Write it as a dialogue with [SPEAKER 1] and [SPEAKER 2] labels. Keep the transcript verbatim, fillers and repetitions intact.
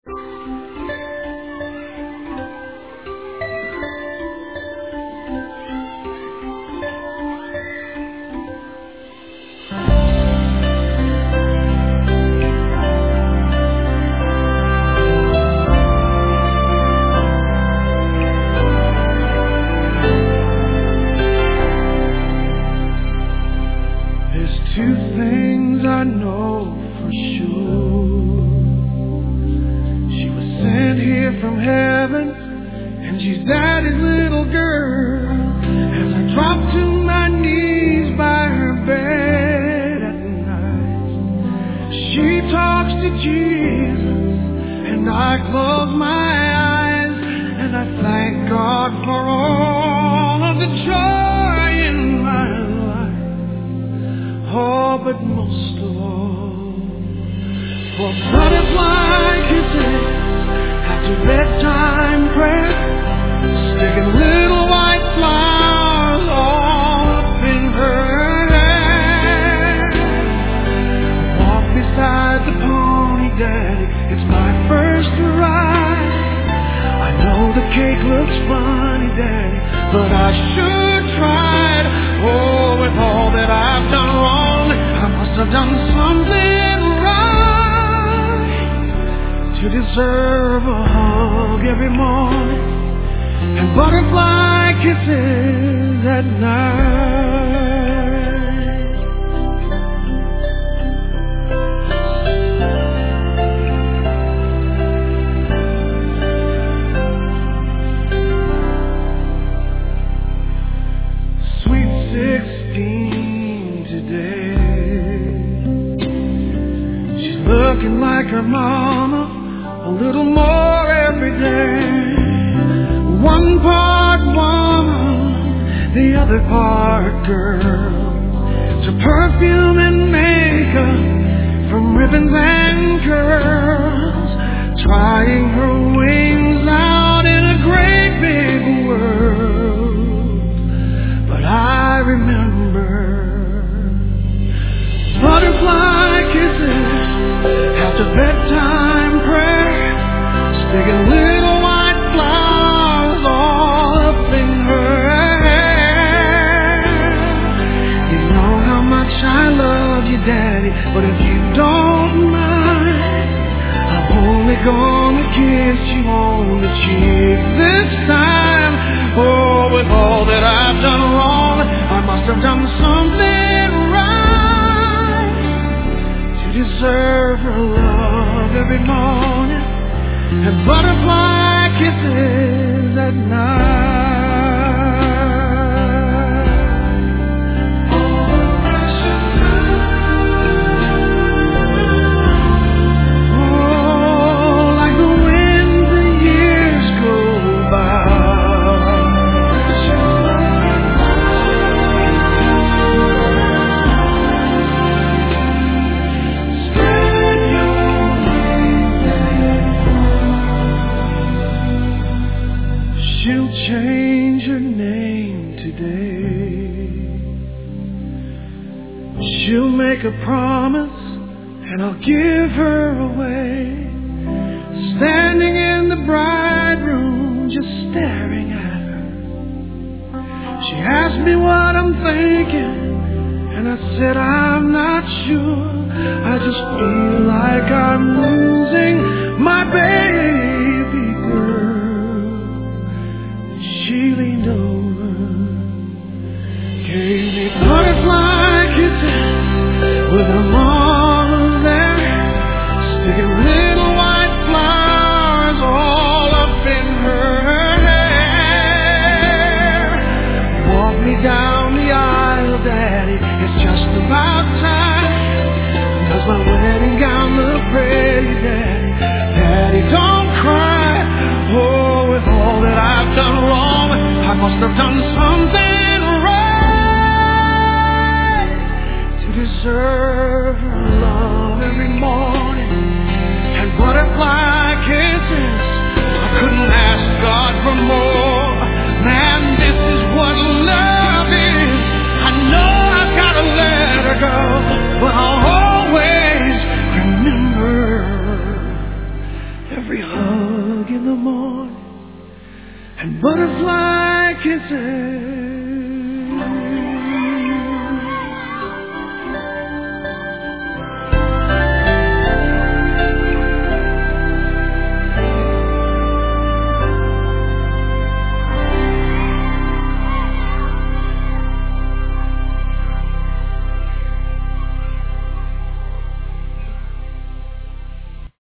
[SPEAKER 1] Two things I know for sure. She was sent here from heaven, and she's daddy's little girl. As I drop to my knees by her bed at night, she talks to Jesus, and I close my eyes, and I thank God for all of the joy in my life. Oh, but most of all, for butterfly kisses after bedtime prayer, sticking little white flowers all up in her hair. Walk beside the pony, Daddy, it's my first ride. I know the cake looks funny, Daddy, but I sure tried. Oh, with all that I've done wrong, I must have done something right to deserve a hug every morning and butterfly kisses at night. Sweet sixteen today. Looking like her mama, a little more every day. One part woman, the other part girl. To perfume and makeup, from ribbons and curls. Trying her wings out in a great big world. But I remember butterfly kisses after bedtime prayer, sticking little white flowers all up in her hair. You know how much I love you, Daddy, but if you don't mind, I'm only gonna kiss you on the cheek this time. Oh, with all that I've done wrong, I must have done something right to deserve her love every morning and butterfly kisses at night. Oh, like the wind the years go by. She'll change her name today. She'll make a promise and I'll give her away. Standing in the bride room just staring at her. She asked me what I'm thinking and I said I'm not sure. I just feel like I'm losing my baby girl. She leaned over, gave me butterfly kisses with her mama there, sticking little white flowers all up in her hair. Walk me down the aisle, Daddy, it's just about time. Does my wedding gown look pretty, Daddy? Daddy, every hug in the morning, and butterfly kisses